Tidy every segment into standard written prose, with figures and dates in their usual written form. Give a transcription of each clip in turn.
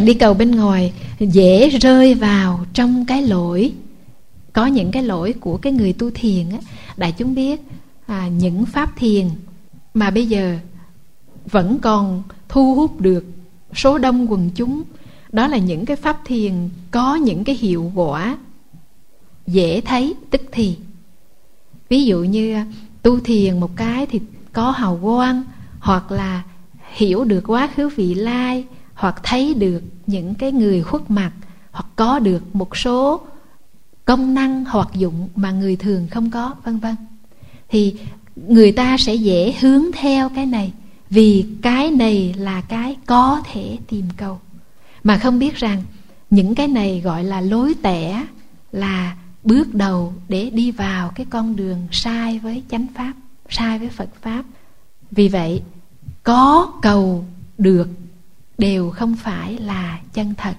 đi cầu bên ngoài dễ rơi vào trong cái lỗi. Có những cái lỗi của cái người tu thiền á, đại chúng biết những pháp thiền mà bây giờ vẫn còn thu hút được số đông quần chúng, đó là những cái pháp thiền có những cái hiệu quả dễ thấy tức thì. Ví dụ như tu thiền một cái thì có hào quang, hoặc là hiểu được quá khứ vị lai, hoặc thấy được những cái người khuất mặt, hoặc có được một số công năng hoạt dụng mà người thường không có, vân vân. Thì người ta sẽ dễ hướng theo cái này, vì cái này là cái có thể tìm cầu, mà không biết rằng những cái này gọi là lối tẻ, là bước đầu để đi vào cái con đường sai với chánh pháp, sai với Phật pháp. Vì vậy có cầu được đều không phải là chân thật.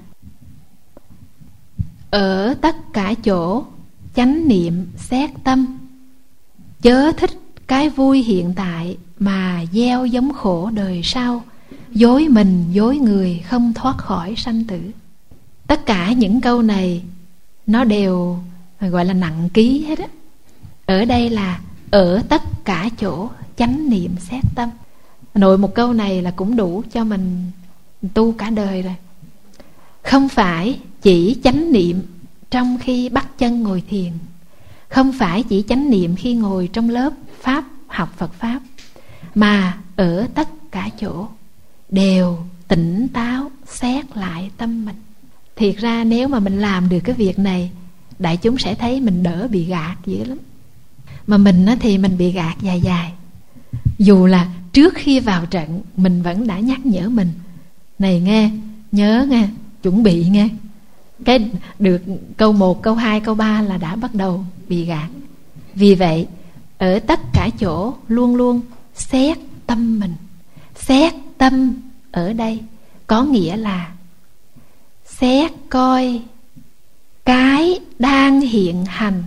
Ở tất cả chỗ chánh niệm xét tâm, chớ thích cái vui hiện tại mà gieo giống khổ đời sau, dối mình dối người không thoát khỏi sanh tử. Tất cả những câu này nó đều gọi là nặng ký hết á. Ở đây là ở tất cả chỗ chánh niệm xét tâm. Nội một câu này là cũng đủ cho mình tu cả đời rồi. Không phải chỉ chánh niệm trong khi bắt chân ngồi thiền, không phải chỉ chánh niệm khi ngồi trong lớp pháp học Phật pháp, mà ở tất cả chỗ đều tỉnh táo xét lại tâm mình. Thiệt ra nếu mà mình làm được cái việc này, đại chúng sẽ thấy mình đỡ bị gạt dữ lắm. Mà mình thì mình bị gạt dài dài. Dù là trước khi vào trận mình vẫn đã nhắc nhở mình, này nghe, nhớ nghe, chuẩn bị nghe. Cái được câu 1, câu 2, câu 3 là đã bắt đầu bị gạt. Vì vậy ở tất cả chỗ luôn luôn xét tâm mình. Xét tâm ở đây có nghĩa là xét coi cái đang hiện hành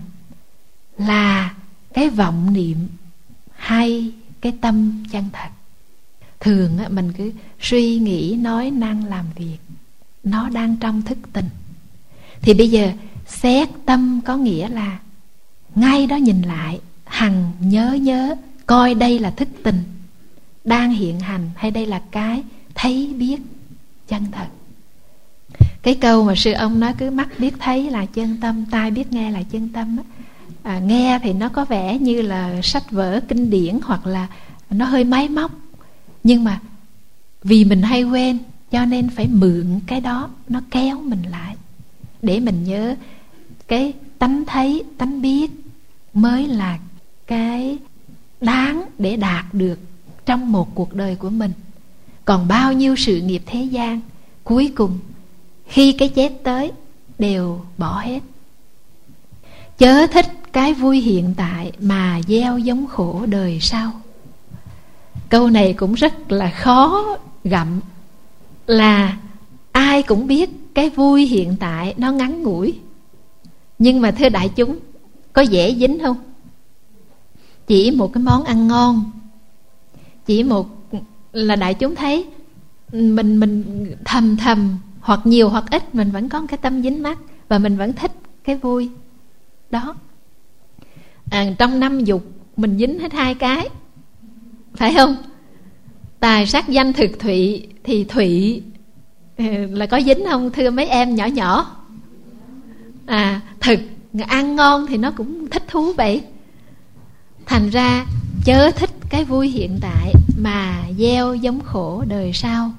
là cái vọng niệm hay cái tâm chân thật. Thường mình cứ suy nghĩ, nói năng, làm việc, nó đang trong thức tình. Thì bây giờ xét tâm có nghĩa là ngay đó nhìn lại, hằng nhớ coi đây là thức tình đang hiện hành, hay đây là cái thấy biết chân thật. Cái câu mà sư ông nói cứ mắt biết thấy là chân tâm, tai biết nghe là chân tâm á. Nghe thì nó có vẻ như là sách vở kinh điển, hoặc là nó hơi máy móc, nhưng mà vì mình hay quên cho nên phải mượn cái đó, nó kéo mình lại để mình nhớ. Cái tánh thấy, tánh biết mới là cái đáng để đạt được trong một cuộc đời của mình. Còn bao nhiêu sự nghiệp thế gian, cuối cùng khi cái chết tới đều bỏ hết. Chớ thích cái vui hiện tại mà gieo giống khổ đời sau. Câu này cũng rất là khó gặm. Là ai cũng biết cái vui hiện tại nó ngắn ngủi, nhưng mà thưa đại chúng, có dễ dính không? Chỉ một cái món ăn ngon, chỉ một là đại chúng thấy mình thầm hoặc nhiều hoặc ít, mình vẫn có cái tâm dính mắc, và mình vẫn thích cái vui đó. Trong 5 dục mình dính hết 2 cái, phải không? Tài sắc danh thực thụy, thì thụy là có dính không thưa mấy em nhỏ nhỏ? Thực ăn ngon thì nó cũng thích thú vậy. Thành ra chớ thích cái vui hiện tại mà gieo giống khổ đời sau.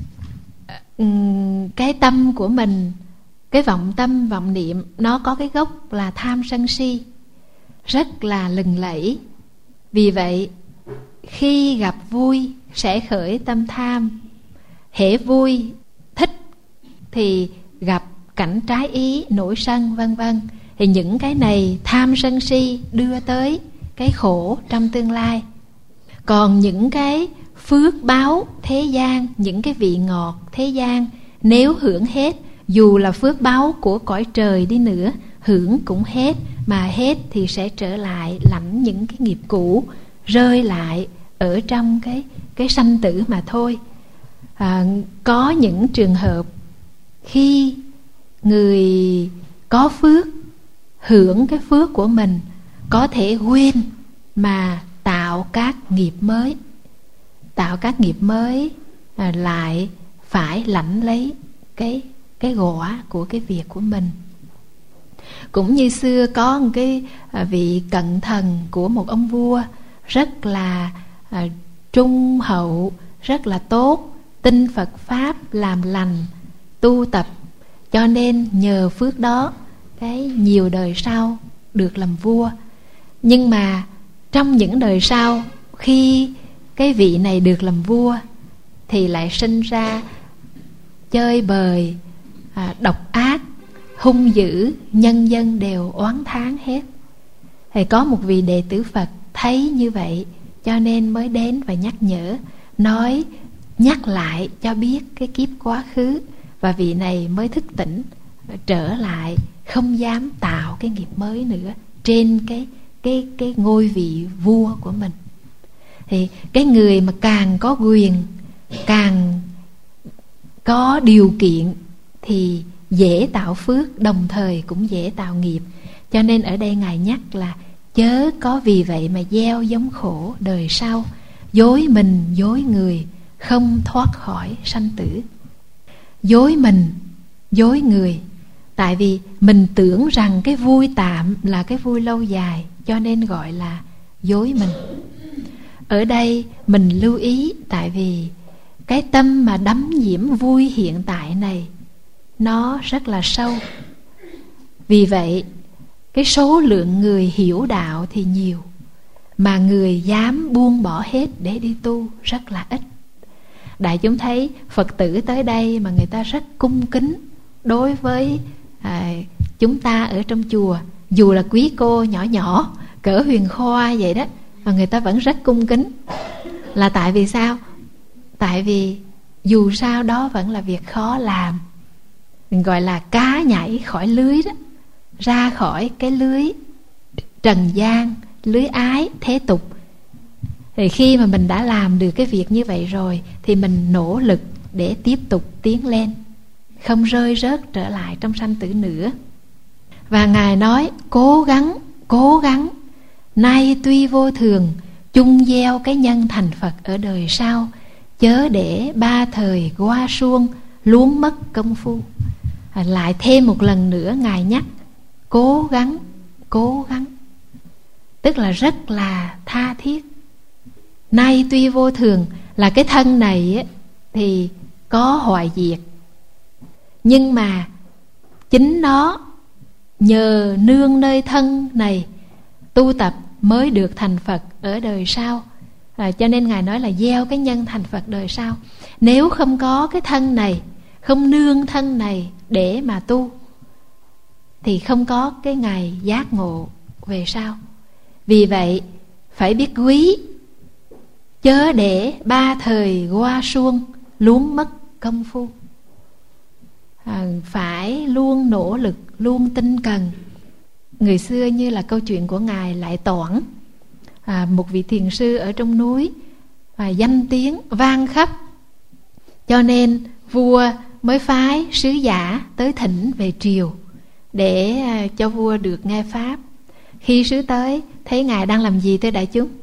Cái tâm của mình, cái vọng tâm, vọng niệm, nó có cái gốc là tham sân si, rất là lừng lẫy. Vì vậy khi gặp vui sẽ khởi tâm tham. Hễ vui, thích thì gặp cảnh trái ý, nổi sân, vân vân. Thì những cái này tham sân si đưa tới cái khổ trong tương lai. Còn những cái phước báo thế gian, những cái vị ngọt thế gian, nếu hưởng hết, dù là phước báo của cõi trời đi nữa, hưởng cũng hết. Mà hết thì sẽ trở lại lãnh những cái nghiệp cũ, rơi lại ở trong cái sanh tử mà thôi. Có những trường hợp khi người có phước hưởng cái phước của mình có thể quên mà tạo các nghiệp mới. Tạo các nghiệp mới lại phải lãnh lấy cái quả của cái việc của mình. Cũng như xưa có một cái vị cận thần của một ông vua rất là trung hậu, rất là tốt, tin Phật Pháp, làm lành, tu tập, cho nên nhờ phước đó cái nhiều đời sau được làm vua. Nhưng mà trong những đời sau, khi cái vị này được làm vua thì lại sinh ra chơi bời, độc ác, hung dữ, nhân dân đều oán thán hết. Thì có một vị đệ tử Phật thấy như vậy, cho nên mới đến và nhắc nhở, nhắc lại cho biết cái kiếp quá khứ. Và vị này mới thức tỉnh, trở lại, không dám tạo cái nghiệp mới nữa trên cái ngôi vị vua của mình. Thì cái người mà càng có quyền, càng có điều kiện thì dễ tạo phước, đồng thời cũng dễ tạo nghiệp. Cho nên ở đây Ngài nhắc là chớ có vì vậy mà gieo giống khổ đời sau, dối mình dối người, không thoát khỏi sanh tử. Dối mình dối người, tại vì mình tưởng rằng cái vui tạm là cái vui lâu dài, cho nên gọi là dối mình. Ở đây mình lưu ý, tại vì cái tâm mà đắm nhiễm vui hiện tại này nó rất là sâu. Vì vậy cái số lượng người hiểu đạo thì nhiều, mà người dám buông bỏ hết để đi tu rất là ít. Đại chúng thấy Phật tử tới đây mà người ta rất cung kính đối với chúng ta ở trong chùa. Dù là quý cô nhỏ nhỏ cỡ Huyền Khoa vậy đó, mà người ta vẫn rất cung kính. Là tại vì sao? Tại vì dù sao đó vẫn là việc khó làm. Mình gọi là cá nhảy khỏi lưới đó, ra khỏi cái lưới trần gian, lưới ái thế tục. Thì khi mà mình đã làm được cái việc như vậy rồi thì mình nỗ lực để tiếp tục tiến lên, không rơi rớt trở lại trong sanh tử nữa. Và Ngài nói cố gắng, nay tuy vô thường, chung gieo cái nhân thành Phật ở đời sau, chớ để ba thời qua suông, luống mất công phu. Lại thêm một lần nữa Ngài nhắc cố gắng, tức là rất là tha thiết. Nay tuy vô thường là cái thân này thì có hoại diệt, nhưng mà chính nó nhờ nương nơi thân này tu tập mới được thành Phật ở đời sau. Cho nên Ngài nói là gieo cái nhân thành Phật đời sau. Nếu không có cái thân này, không nương thân này để mà tu, thì không có cái ngày giác ngộ về sau. Vì vậy phải biết quý, chớ để ba thời qua suông, luống mất công phu. Phải luôn nỗ lực, luôn tinh cần. Người xưa như là câu chuyện của Ngài Lại Toản, một vị thiền sư ở trong núi, danh tiếng vang khắp, cho nên vua mới phái sứ giả tới thỉnh về triều để cho vua được nghe pháp. Khi sứ tới thấy Ngài đang làm gì thưa đại chúng?